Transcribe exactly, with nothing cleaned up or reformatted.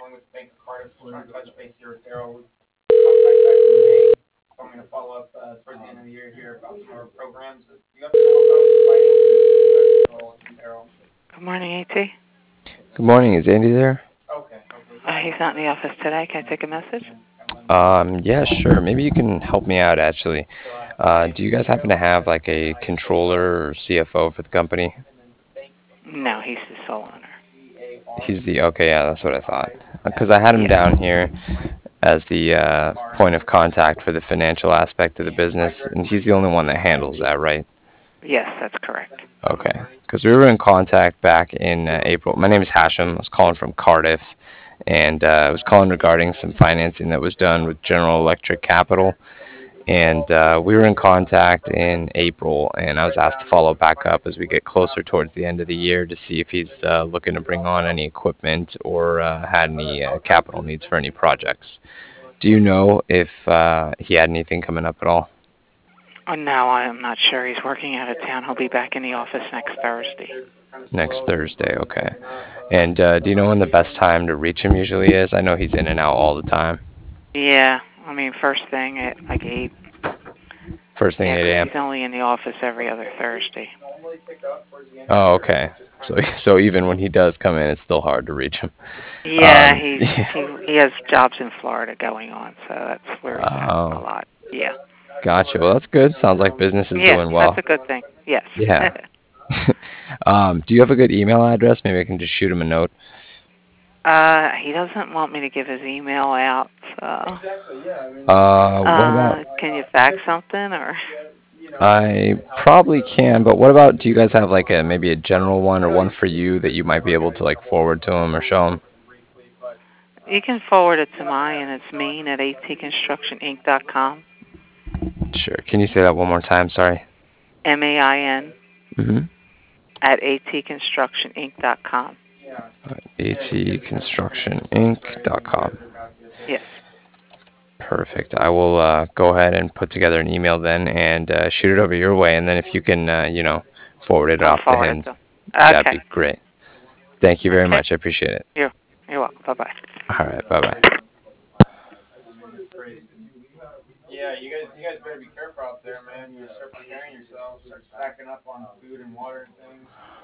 calling with the Bank of Cardiff. Just trying to touch base here with Daryl. We contact back in May. Told me to follow up uh, towards the end of the year here about some of our programs. Uh, Do you happen to know about finances? Or is that Daryl? Good morning, A T. Good morning. Is Andy there? Okay, okay. Uh, Yeah, he's not in the office today. Can I take a message? Um, yeah, sure. Maybe you can help me out actually. Uh, do you guys happen to have like a controller or C F O for the company? No, he's the sole owner. He's the, okay, yeah, that's what I thought. Because I had him Yes. down here as the uh, point of contact for the financial aspect of the business, and he's the only one that handles that, right? Yes, that's correct. Okay. Because we were in contact back in uh, April. My name is Hashem. I was calling from Cardiff, and uh, I was calling regarding some financing that was done with General Electric Capital. And uh, we were in contact in April, and I was asked to follow back up as we get closer towards the end of the year to see if he's uh, looking to bring on any equipment or uh, had any uh, capital needs for any projects. Do you know if uh, he had anything coming up at all? Oh, no, I'm not sure. He's working out of town. He'll be back in the office next Thursday. Next Thursday, okay. And uh, do you know when the best time to reach him usually is? I know he's in and out all the time. Yeah, I mean, first thing at like eight. First thing Yeah, 'cause eight a m. he's only in the office every other Thursday. Oh, okay. So so even when he does come in, it's still hard to reach him. Yeah, Um, he's yeah. he he has jobs in Florida going on, so that's where he's at a Oh, lot. Yeah. gotcha. Well, that's good. Sounds like business is Yeah, doing that's well. a good thing. Yes. Yeah. Um, do you have a good email address? Maybe I can just shoot him a note. uh, he doesn't want me to give his email out, so Uh, what uh, about? can you fax something or? I probably can, but what about? Do you guys have like a maybe a general one or one for you that you might be able to like forward to him or show him? You can forward it to mine, and it's main at atconstructioninc dot com. Sure. Can you say that one more time? Sorry. M A I N Mm-hmm. at atconstructioninc dot com. atconstructioninc dot com. Yes. Perfect. I will uh, go ahead and put together an email then and uh, shoot it over your way, and then if you can, uh, you know, forward it I'll off to forward it him, to him. that'd Okay. be great. Thank you very Okay. much. I appreciate it. You're, you're welcome. Bye-bye. All right. Bye bye. Yeah, you guys, you guys better be careful out there, man. You start preparing yourself, start stacking up on food and water and things.